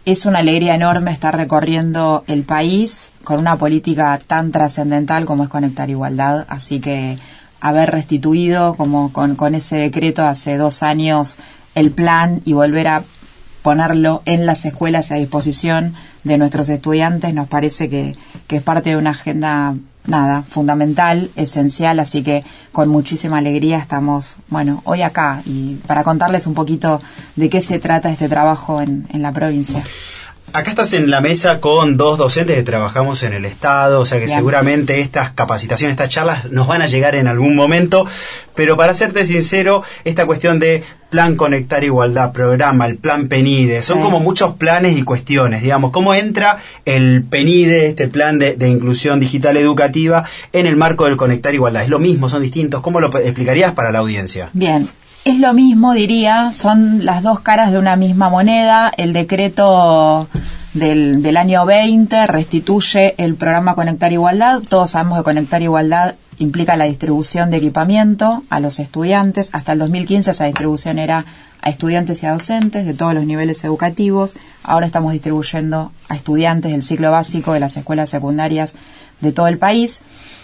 Es una alegría enorme estar recorriendo el país con una política tan trascendental como es Conectar Igualdad, así que haber restituido como con ese decreto hace 2 años el plan y volver a ponerlo en las escuelas a disposición de nuestros estudiantes nos parece que es parte de una agenda fundamental, esencial, así que con muchísima alegría estamos, hoy acá y para contarles un poquito de qué se trata este trabajo en la provincia. Acá estás en la mesa con 2 docentes que trabajamos en el Estado, o sea que Bien. Seguramente estas capacitaciones, estas charlas nos van a llegar en algún momento, pero para serte sincero, esta cuestión de Plan Conectar Igualdad, programa, el Plan PENIDE, son como muchos planes y cuestiones, digamos, ¿cómo entra el PENIDE, este plan de inclusión digital educativa, en el marco del Conectar Igualdad? ¿Es lo mismo, son distintos? ¿Cómo lo explicarías para la audiencia? Bien. Es lo mismo, diría, son las 2 caras de una misma moneda. El decreto del año 20 restituye el programa Conectar Igualdad. Todos sabemos que Conectar Igualdad implica la distribución de equipamiento a los estudiantes. Hasta el 2015 esa distribución era a estudiantes y a docentes de todos los niveles educativos. Ahora estamos distribuyendo a estudiantes del ciclo básico de las escuelas secundarias de todo el país.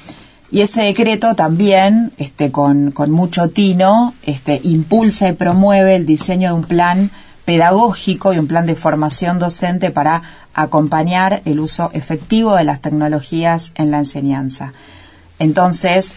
Y ese decreto también, con mucho tino, impulsa y promueve el diseño de un plan pedagógico y un plan de formación docente para acompañar el uso efectivo de las tecnologías en la enseñanza. Entonces,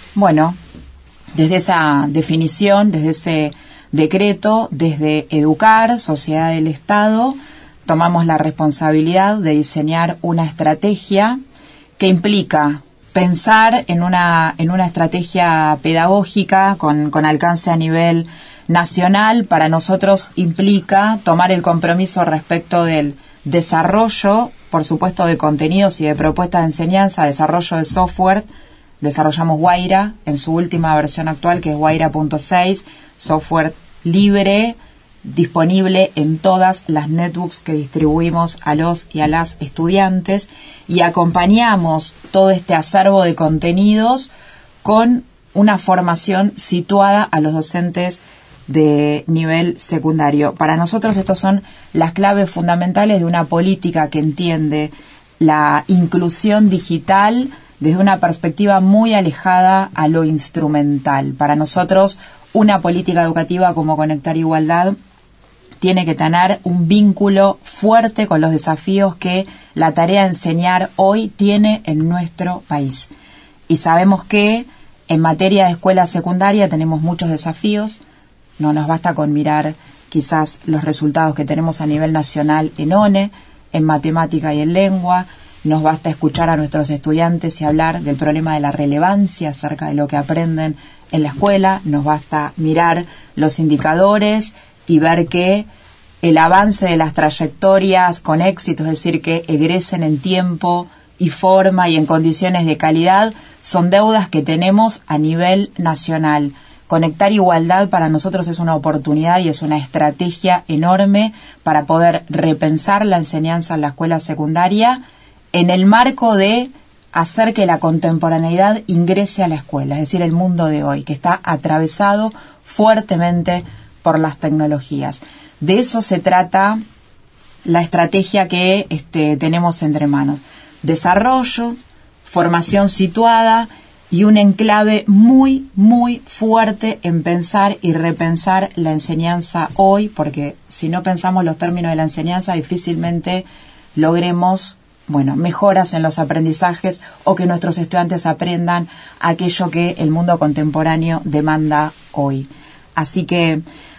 desde esa definición, desde ese decreto, desde Educar, Sociedad del Estado, tomamos la responsabilidad de diseñar una estrategia que implica pensar en una estrategia pedagógica con alcance a nivel nacional. Para nosotros implica tomar el compromiso respecto del desarrollo, por supuesto, de contenidos y de propuestas de enseñanza, desarrollo de software. Desarrollamos Guaira en su última versión actual, que es Guaira.6, software libre, disponible en todas las netbooks que distribuimos a los y a las estudiantes, y acompañamos todo este acervo de contenidos con una formación situada a los docentes de nivel secundario. Para nosotros estos son las claves fundamentales de una política que entiende la inclusión digital desde una perspectiva muy alejada a lo instrumental. Para nosotros una política educativa como Conectar Igualdad tiene que tener un vínculo fuerte con los desafíos que la tarea de enseñar hoy tiene en nuestro país. Y sabemos que en materia de escuela secundaria tenemos muchos desafíos. No nos basta con mirar quizás los resultados que tenemos a nivel nacional en ONE, en matemática y en lengua. Nos basta escuchar a nuestros estudiantes y hablar del problema de la relevancia acerca de lo que aprenden en la escuela. Nos basta mirar los indicadores y ver que el avance de las trayectorias con éxito, es decir, que egresen en tiempo y forma y en condiciones de calidad, son deudas que tenemos a nivel nacional. Conectar Igualdad para nosotros es una oportunidad y es una estrategia enorme para poder repensar la enseñanza en la escuela secundaria en el marco de hacer que la contemporaneidad ingrese a la escuela, es decir, el mundo de hoy, que está atravesado fuertemente por las tecnologías. De eso se trata la estrategia que tenemos entre manos. Desarrollo, formación situada y un enclave muy, muy fuerte en pensar y repensar la enseñanza hoy, porque si no pensamos los términos de la enseñanza, difícilmente logremos mejoras en los aprendizajes o que nuestros estudiantes aprendan aquello que el mundo contemporáneo demanda hoy. Así que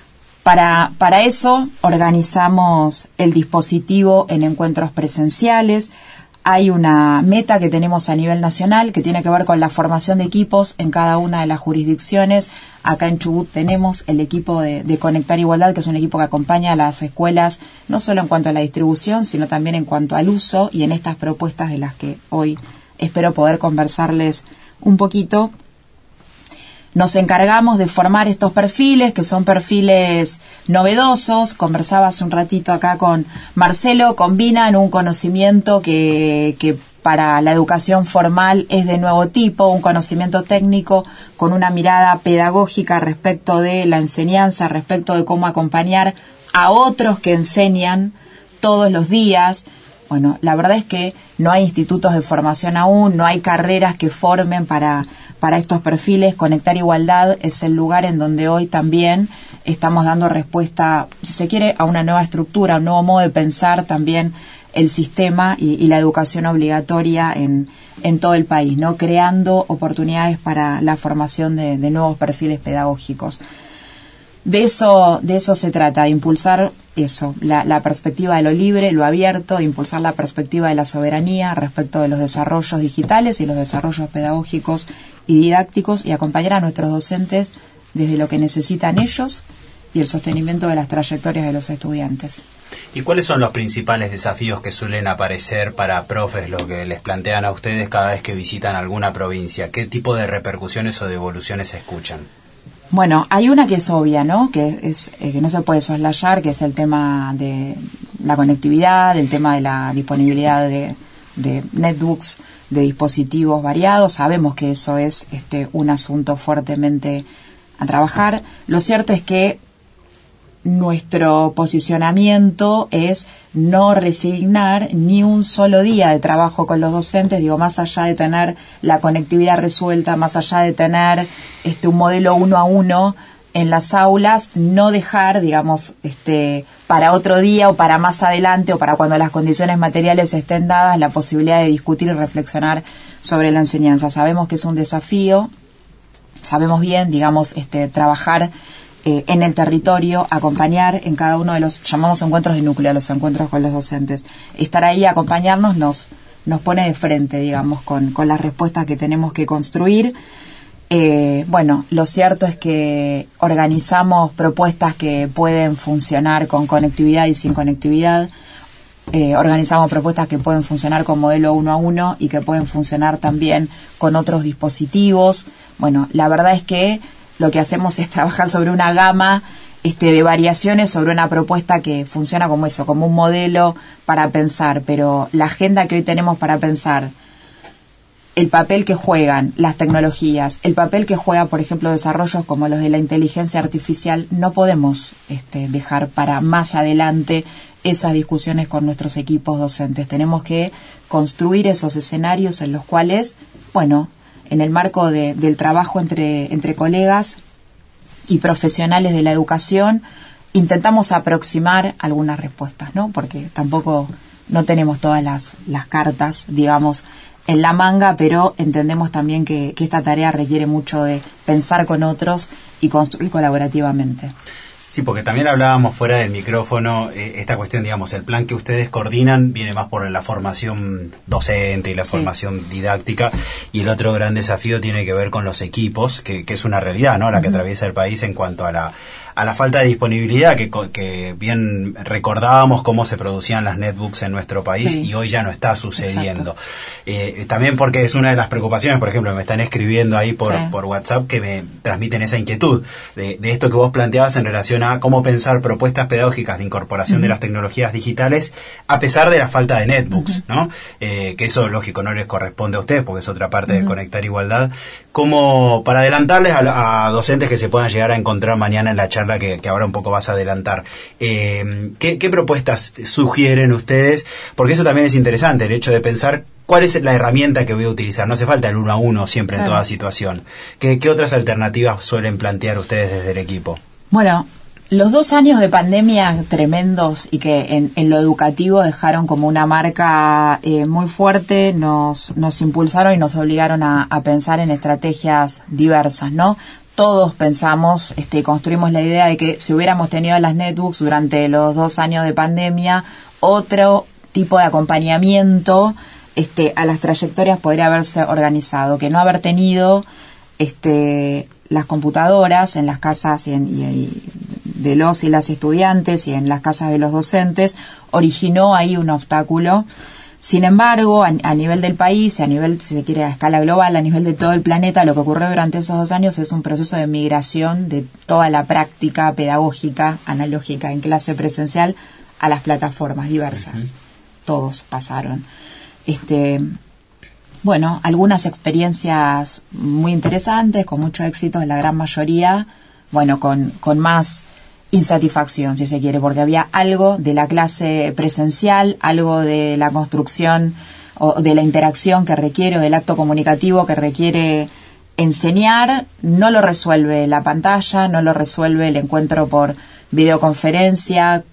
para eso organizamos el dispositivo en encuentros presenciales. Hay una meta que tenemos a nivel nacional que tiene que ver con la formación de equipos en cada una de las jurisdicciones. Acá en Chubut tenemos el equipo de Conectar Igualdad, que es un equipo que acompaña a las escuelas no solo en cuanto a la distribución, sino también en cuanto al uso y en estas propuestas de las que hoy espero poder conversarles un poquito. Nos encargamos de formar estos perfiles, que son perfiles novedosos. Conversaba hace un ratito acá con Marcelo, combinan un conocimiento que para la educación formal es de nuevo tipo, un conocimiento técnico con una mirada pedagógica respecto de la enseñanza, respecto de cómo acompañar a otros que enseñan todos los días. Bueno, la verdad es que no hay institutos de formación aún, no hay carreras que formen para estos perfiles. Conectar Igualdad es el lugar en donde hoy también estamos dando respuesta, si se quiere, a una nueva estructura, un nuevo modo de pensar también el sistema y la educación obligatoria en todo el país, ¿no? Creando oportunidades para la formación de nuevos perfiles pedagógicos. De eso se trata, de impulsar eso, la perspectiva de lo libre, lo abierto, de impulsar la perspectiva de la soberanía respecto de los desarrollos digitales y los desarrollos pedagógicos y didácticos, y acompañar a nuestros docentes desde lo que necesitan ellos y el sostenimiento de las trayectorias de los estudiantes. ¿Y cuáles son los principales desafíos que suelen aparecer para profes, lo que les plantean a ustedes cada vez que visitan alguna provincia? ¿Qué tipo de repercusiones o de evoluciones se escuchan? Bueno, hay una que es obvia, ¿no? Que no se puede soslayar, que es el tema de la conectividad, el tema de la disponibilidad de netbooks, de dispositivos variados. Sabemos que eso es un asunto fuertemente a trabajar. Lo cierto es que nuestro posicionamiento es no resignar ni un solo día de trabajo con los docentes, más allá de tener la conectividad resuelta, más allá de tener un modelo 1 a 1 en las aulas, no dejar, para otro día o para más adelante o para cuando las condiciones materiales estén dadas, la posibilidad de discutir y reflexionar sobre la enseñanza. Sabemos que es un desafío, sabemos bien, trabajar en el territorio, acompañar en cada uno de los, llamamos encuentros de núcleo, los encuentros con los docentes. Estar ahí, acompañarnos, nos pone de frente, con las respuestas que tenemos que construir. Lo cierto es que organizamos propuestas que pueden funcionar con conectividad y sin conectividad. Organizamos propuestas que pueden funcionar con modelo 1 a 1 y que pueden funcionar también con otros dispositivos. La verdad es que lo que hacemos es trabajar sobre una gama de variaciones, sobre una propuesta que funciona como eso, como un modelo para pensar, pero la agenda que hoy tenemos para pensar, el papel que juegan las tecnologías, el papel que juega, por ejemplo, desarrollos como los de la inteligencia artificial, no podemos dejar para más adelante esas discusiones con nuestros equipos docentes. Tenemos que construir esos escenarios en los cuales, en el marco del trabajo entre colegas y profesionales de la educación, intentamos aproximar algunas respuestas, ¿no? Porque tampoco no tenemos todas las cartas, en la manga, pero entendemos también que esta tarea requiere mucho de pensar con otros y construir colaborativamente. Sí, porque también hablábamos fuera del micrófono, esta cuestión, el plan que ustedes coordinan viene más por la formación docente y la formación didáctica, y el otro gran desafío tiene que ver con los equipos, que es una realidad, ¿no?, la que atraviesa el país en cuanto a la falta de disponibilidad, que bien recordábamos cómo se producían las netbooks en nuestro país, y hoy ya no está sucediendo. También porque es una de las preocupaciones, por ejemplo, me están escribiendo ahí por WhatsApp que me transmiten esa inquietud de esto que vos planteabas en relación a cómo pensar propuestas pedagógicas de incorporación de las tecnologías digitales a pesar de la falta de netbooks, ¿no? Que eso, lógico, no les corresponde a ustedes porque es otra parte de Conectar Igualdad. Como para adelantarles a docentes que se puedan llegar a encontrar mañana en la charla que ahora un poco vas a adelantar, ¿qué propuestas sugieren ustedes? Porque eso también es interesante, el hecho de pensar cuál es la herramienta que voy a utilizar. No hace falta el 1 a 1 siempre en toda situación. ¿Qué otras alternativas suelen plantear ustedes desde el equipo? Los 2 años de pandemia tremendos y que en lo educativo dejaron como una marca muy fuerte, nos impulsaron y nos obligaron a pensar en estrategias diversas, ¿no? Todos pensamos, construimos la idea de que si hubiéramos tenido las netbooks durante los 2 años de pandemia, otro tipo de acompañamiento a las trayectorias podría haberse organizado, que no haber tenido las computadoras en las casas y de los y las estudiantes y en las casas de los docentes originó ahí un obstáculo. Sin embargo, a nivel del país, a nivel, si se quiere, a escala global, a nivel de todo el planeta, lo que ocurrió durante esos 2 años es un proceso de migración de toda la práctica pedagógica analógica en clase presencial a las plataformas diversas. Todos pasaron. Algunas experiencias muy interesantes, con mucho éxito, en la gran mayoría, con más insatisfacción, si se quiere, porque había algo de la clase presencial, algo de la construcción o de la interacción que requiere, o del acto comunicativo que requiere enseñar, no lo resuelve la pantalla, no lo resuelve el encuentro por videoconferencia.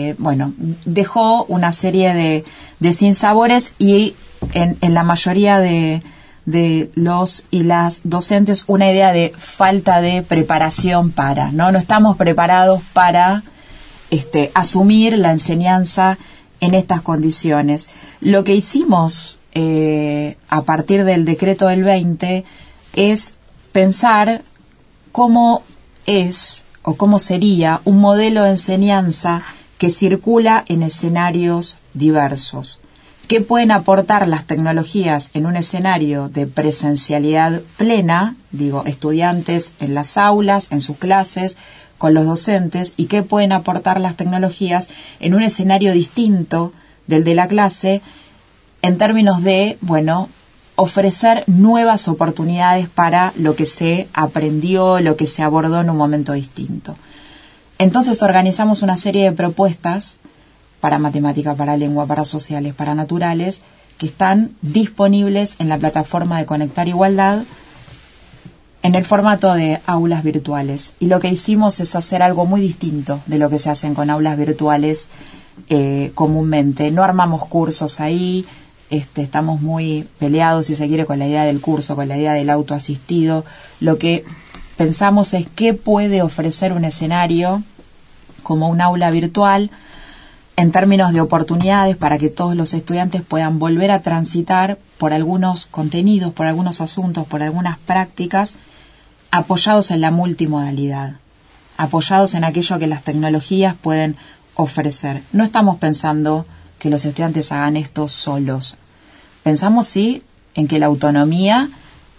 Dejó una serie de sinsabores y en la mayoría de los y las docentes una idea de falta de preparación no estamos preparados para asumir la enseñanza en estas condiciones. Lo que hicimos a partir del decreto del 20 es pensar cómo es o cómo sería un modelo de enseñanza que circula en escenarios diversos. ¿Qué pueden aportar las tecnologías en un escenario de presencialidad plena? Digo, estudiantes en las aulas, en sus clases, con los docentes, y qué pueden aportar las tecnologías en un escenario distinto del de la clase en términos de, ofrecer nuevas oportunidades para lo que se aprendió, lo que se abordó en un momento distinto. Entonces organizamos una serie de propuestas para matemática, para lengua, para sociales, para naturales, que están disponibles en la plataforma de Conectar Igualdad en el formato de aulas virtuales. Y lo que hicimos es hacer algo muy distinto de lo que se hacen con aulas virtuales comúnmente. No armamos cursos ahí, estamos muy peleados, si se quiere, con la idea del curso, con la idea del autoasistido. Lo que pensamos es qué puede ofrecer un escenario como un aula virtual en términos de oportunidades para que todos los estudiantes puedan volver a transitar por algunos contenidos, por algunos asuntos, por algunas prácticas, apoyados en la multimodalidad, apoyados en aquello que las tecnologías pueden ofrecer. No estamos pensando que los estudiantes hagan esto solos. Pensamos, sí, en que la autonomía,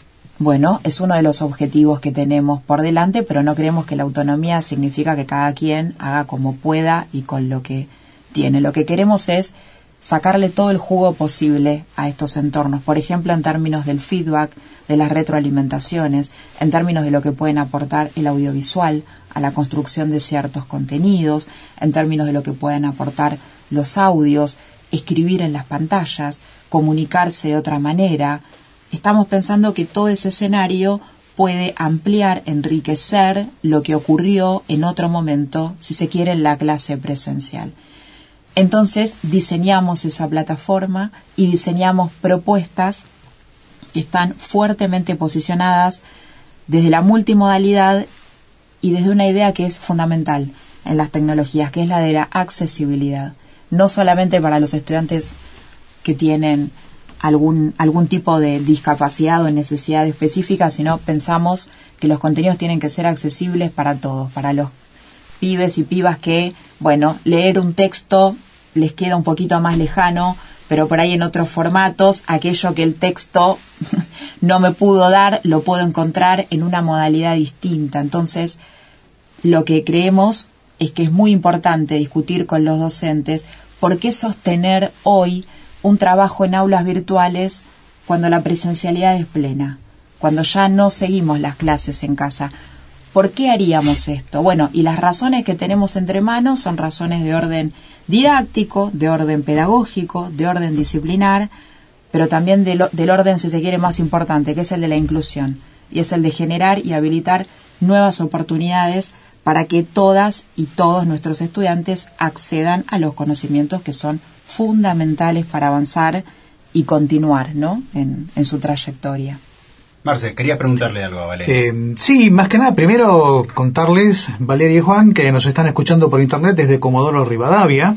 es uno de los objetivos que tenemos por delante, pero no creemos que la autonomía significa que cada quien haga como pueda y con lo que tiene. Lo que queremos es sacarle todo el jugo posible a estos entornos, por ejemplo, en términos del feedback, de las retroalimentaciones, en términos de lo que pueden aportar el audiovisual a la construcción de ciertos contenidos, en términos de lo que pueden aportar los audios, escribir en las pantallas, comunicarse de otra manera. Estamos pensando que todo ese escenario puede ampliar, enriquecer lo que ocurrió en otro momento, si se quiere, en la clase presencial. Entonces diseñamos esa plataforma y diseñamos propuestas que están fuertemente posicionadas desde la multimodalidad y desde una idea que es fundamental en las tecnologías, que es la de la accesibilidad. No solamente para los estudiantes que tienen algún tipo de discapacidad o necesidad específica, sino pensamos que los contenidos tienen que ser accesibles para todos, para los pibes y pibas que, leer un texto les queda un poquito más lejano, pero por ahí en otros formatos, aquello que el texto no me pudo dar, lo puedo encontrar en una modalidad distinta. Entonces, lo que creemos es que es muy importante discutir con los docentes por qué sostener hoy un trabajo en aulas virtuales cuando la presencialidad es plena, cuando ya no seguimos las clases en casa. ¿Por qué haríamos esto? Y las razones que tenemos entre manos son razones de orden didáctico, de orden pedagógico, de orden disciplinar, pero también del orden, si se quiere, más importante, que es el de la inclusión, y es el de generar y habilitar nuevas oportunidades para que todas y todos nuestros estudiantes accedan a los conocimientos que son fundamentales para avanzar y continuar, en su trayectoria. Marce, querías preguntarle algo a Valeria. Sí, más que nada, primero contarles, Valeria y Juan, que nos están escuchando por internet desde Comodoro Rivadavia.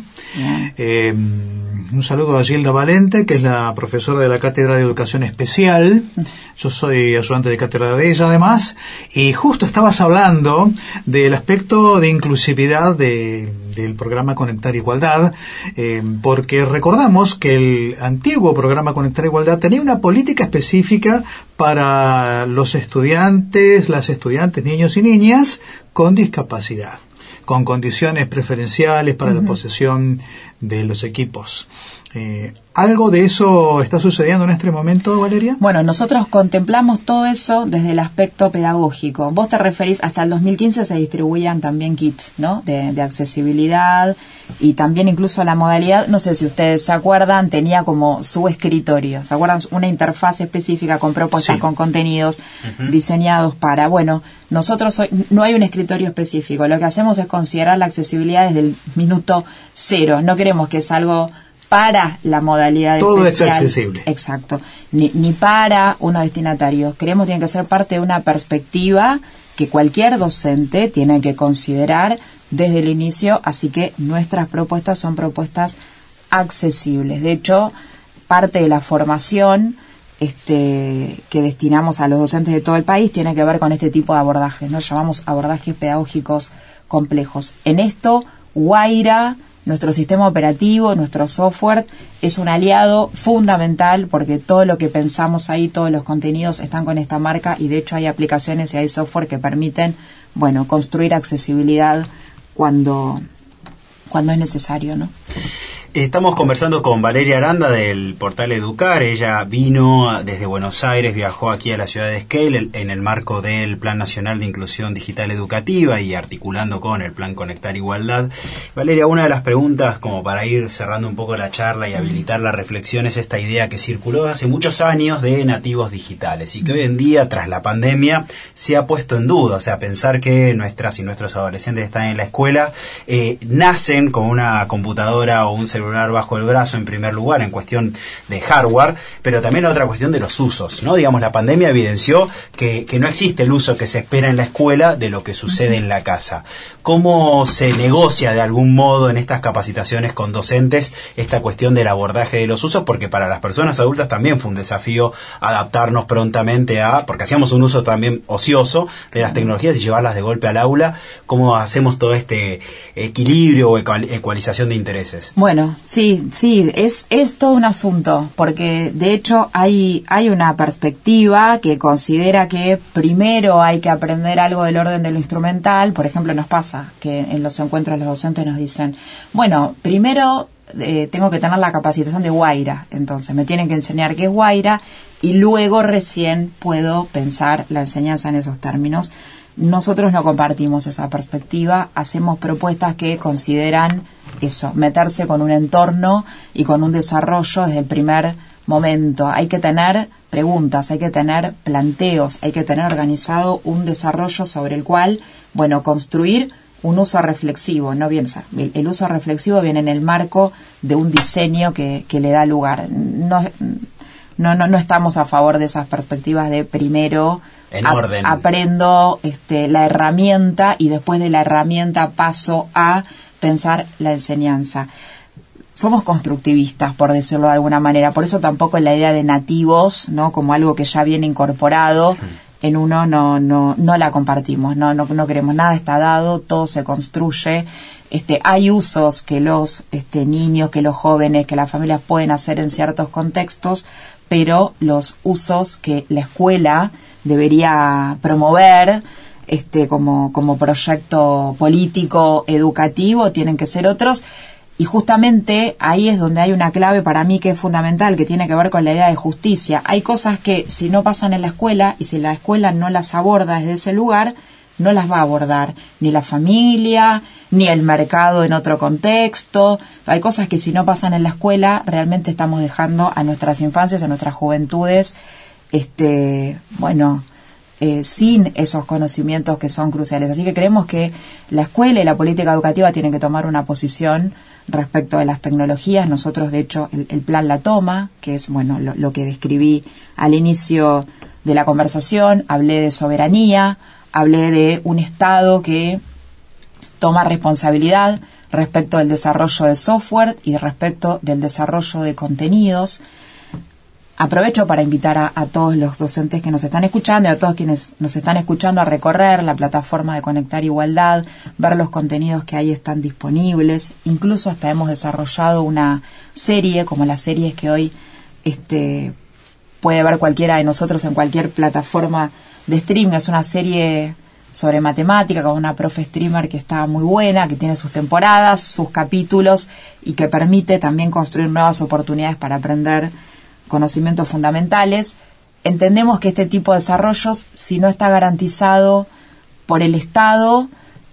Un saludo a Gilda Valente, que es la profesora de la Cátedra de Educación Especial. Yo soy ayudante de cátedra de ella, además. Y justo estabas hablando del aspecto de inclusividad del programa Conectar Igualdad, porque recordamos que el antiguo programa Conectar Igualdad tenía una política específica para los estudiantes, las estudiantes, niños y niñas con discapacidad, con condiciones preferenciales para la posesión de los equipos. ¿Algo de eso está sucediendo en este momento, Valeria? Bueno, nosotros contemplamos todo eso desde el aspecto pedagógico. Vos te referís, hasta el 2015 se distribuían también kits, ¿no? De accesibilidad, y también incluso la modalidad, no sé si ustedes se acuerdan, tenía como su escritorio. ¿Se acuerdan? Una interfaz específica con propuestas, sí, con contenidos diseñados para, bueno, nosotros hoy no hay un escritorio específico. Lo que hacemos es considerar la accesibilidad desde el minuto cero. No queremos que es algo para la modalidad todo especial. Es accesible. Exacto. Ni para unos destinatarios. Creemos que tiene que ser parte de una perspectiva que cualquier docente tiene que considerar desde el inicio, así que nuestras propuestas son propuestas accesibles. De hecho, parte de la formación que destinamos a los docentes de todo el país tiene que ver con este tipo de abordajes, ¿no? Llamamos abordajes pedagógicos complejos. En esto, Guaira, nuestro sistema operativo, nuestro software, es un aliado fundamental porque todo lo que pensamos ahí, todos los contenidos están con esta marca, y de hecho hay aplicaciones y hay software que permiten, bueno, construir accesibilidad cuando es necesario, ¿no? Estamos conversando con Valeria Aranda del portal Educar. Ella vino desde Buenos Aires, viajó aquí a la ciudad de Esquel en el marco del Plan Nacional de Inclusión Digital Educativa y articulando con el Plan Conectar Igualdad. Valeria, una de las preguntas, como para ir cerrando un poco la charla y habilitar la reflexión, es esta idea que circuló hace muchos años de nativos digitales y que hoy en día, tras la pandemia, se ha puesto en duda. O sea, pensar que nuestras y nuestros adolescentes están en la escuela, nacen con una computadora o un celular bajo el brazo, en primer lugar, en cuestión de hardware, pero también la otra cuestión de los usos, ¿no? Digamos, la pandemia evidenció que no existe el uso que se espera en la escuela de lo que sucede en la casa. ¿Cómo se negocia de algún modo en estas capacitaciones con docentes esta cuestión del abordaje de los usos? Porque para las personas adultas también fue un desafío adaptarnos prontamente porque hacíamos un uso también ocioso de las tecnologías y llevarlas de golpe al aula. ¿Cómo hacemos todo este equilibrio o ecualización de intereses? Bueno, sí, es todo un asunto, porque de hecho hay una perspectiva que considera que primero hay que aprender algo del orden de lo instrumental. Por ejemplo, nos pasa que en los encuentros los docentes nos dicen, bueno, primero tengo que tener la capacitación de Guaira, entonces me tienen que enseñar qué es Guaira y luego recién puedo pensar la enseñanza en esos términos. Nosotros no compartimos esa perspectiva, hacemos propuestas que consideran eso, meterse con un entorno y con un desarrollo desde el primer momento. Hay que tener preguntas, hay que tener planteos, hay que tener organizado un desarrollo sobre el cual, bueno, construir un uso reflexivo, ¿no? Bien, o sea, el uso reflexivo viene en el marco de un diseño que le da lugar. No estamos a favor de esas perspectivas de primero en orden. Aprendo la herramienta y después de la herramienta paso a pensar la enseñanza. Somos constructivistas, por decirlo de alguna manera, por eso tampoco la idea de nativos, ¿no? Como algo que ya viene incorporado en uno no la compartimos, no queremos, nada está dado, todo se construye. Hay usos que los niños, que los jóvenes, que las familias pueden hacer en ciertos contextos, pero los usos que la escuela debería promover como proyecto político, educativo, tienen que ser otros. Y justamente ahí es donde hay una clave para mí que es fundamental, que tiene que ver con la idea de justicia. Hay cosas que si no pasan en la escuela y si la escuela no las aborda desde ese lugar, no las va a abordar ni la familia, ni el mercado en otro contexto. Hay cosas que si no pasan en la escuela, realmente estamos dejando a nuestras infancias, a nuestras juventudes, sin esos conocimientos que son cruciales. Así que creemos que la escuela y la política educativa tienen que tomar una posición respecto de las tecnologías. Nosotros, de hecho, el plan la toma, que es lo que describí al inicio de la conversación. Hablé de soberanía, hablé de un Estado que toma responsabilidad respecto del desarrollo de software y respecto del desarrollo de contenidos. Aprovecho para invitar a todos los docentes que nos están escuchando y a todos quienes nos están escuchando a recorrer la plataforma de Conectar Igualdad, ver los contenidos que ahí están disponibles. Incluso hasta hemos desarrollado una serie, como las series que hoy puede ver cualquiera de nosotros en cualquier plataforma de streaming. Es una serie sobre matemática con una profe streamer que está muy buena, que tiene sus temporadas, sus capítulos y que permite también construir nuevas oportunidades para aprender conocimientos fundamentales. Entendemos que este tipo de desarrollos, si no está garantizado por el Estado,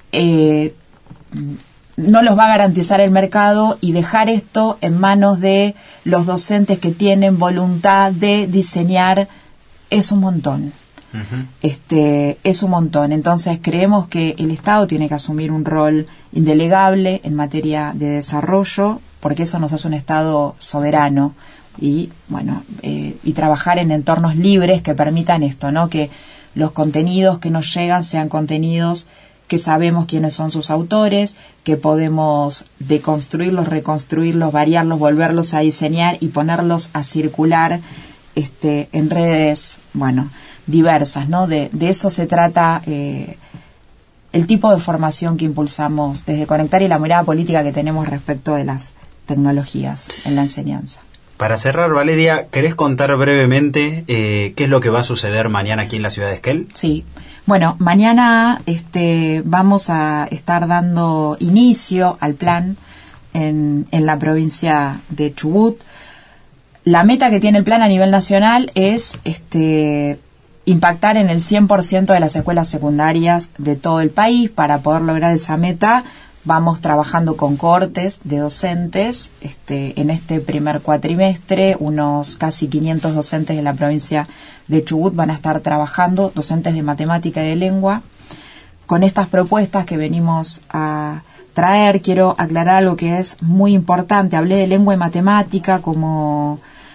no los va a garantizar el mercado, y dejar esto en manos de los docentes que tienen voluntad de diseñar es un montón. Es un montón. Entonces creemos que el Estado tiene que asumir un rol indelegable en materia de desarrollo, porque eso nos hace un Estado soberano y y trabajar en entornos libres que permitan esto, ¿no? Que los contenidos que nos llegan sean contenidos que sabemos quiénes son sus autores, que podemos deconstruirlos, reconstruirlos, variarlos, volverlos a diseñar y ponerlos a circular en redes, diversas, ¿no? De eso se trata el tipo de formación que impulsamos desde Conectar y la mirada política que tenemos respecto de las tecnologías en la enseñanza. Para cerrar, Valeria, ¿querés contar brevemente qué es lo que va a suceder mañana aquí en la ciudad de Esquel? Sí. Bueno, mañana vamos a estar dando inicio al plan en la provincia de Chubut. La meta que tiene el plan a nivel nacional es impactar en el 100% de las escuelas secundarias de todo el país. Para poder lograr esa meta, vamos trabajando con cohortes de docentes. En este primer cuatrimestre, unos casi 500 docentes de la provincia de Chubut van a estar trabajando, docentes de matemática y de lengua, con estas propuestas que venimos a traer. Quiero aclarar algo que es muy importante. Hablé de lengua y matemática como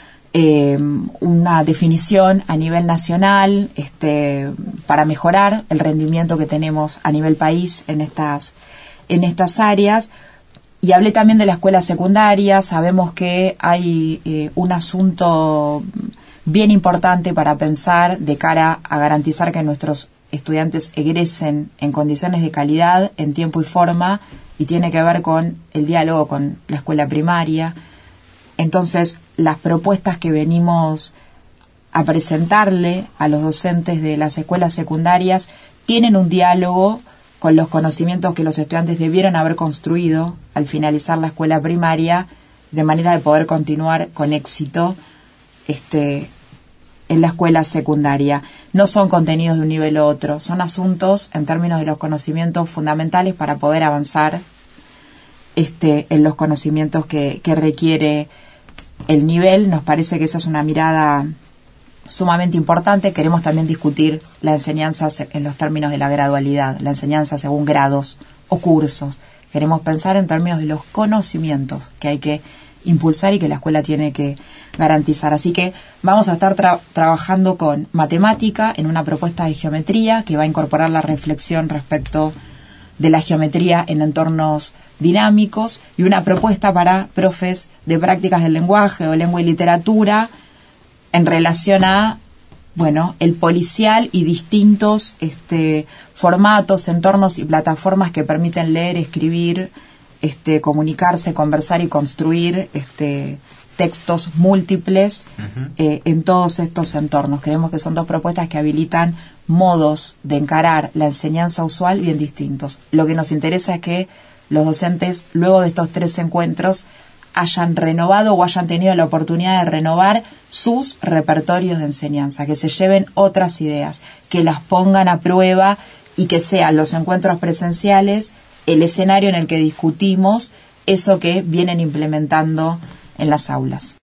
una definición a nivel nacional para mejorar el rendimiento que tenemos a nivel país en estas áreas. Y hablé también de la escuela secundaria. Sabemos que hay un asunto bien importante para pensar de cara a garantizar que nuestros estudiantes egresen en condiciones de calidad, en tiempo y forma, y tiene que ver con el diálogo con la escuela primaria. Entonces, las propuestas que venimos a presentarle a los docentes de las escuelas secundarias tienen un diálogo con los conocimientos que los estudiantes debieron haber construido al finalizar la escuela primaria, de manera de poder continuar con éxito en la escuela secundaria. No son contenidos de un nivel u otro, son asuntos en términos de los conocimientos fundamentales para poder avanzar en los conocimientos que requiere el nivel. Nos parece que esa es una mirada sumamente importante. Queremos también discutir la enseñanza en los términos de la gradualidad, la enseñanza según grados o cursos. Queremos pensar en términos de los conocimientos que hay que impulsar y que la escuela tiene que garantizar. Así que vamos a estar trabajando con matemática en una propuesta de geometría que va a incorporar la reflexión respecto de la geometría en entornos dinámicos, y una propuesta para profes de prácticas del lenguaje o lengua y literatura en relación a el policial y distintos formatos, entornos y plataformas que permiten leer, escribir, comunicarse, conversar y construir textos múltiples en todos estos entornos. Creemos que son dos propuestas que habilitan modos de encarar la enseñanza usual bien distintos. Lo que nos interesa es que los docentes, luego de estos 3 encuentros, hayan renovado o hayan tenido la oportunidad de renovar sus repertorios de enseñanza, que se lleven otras ideas, que las pongan a prueba y que sean los encuentros presenciales el escenario en el que discutimos eso que vienen implementando en las aulas.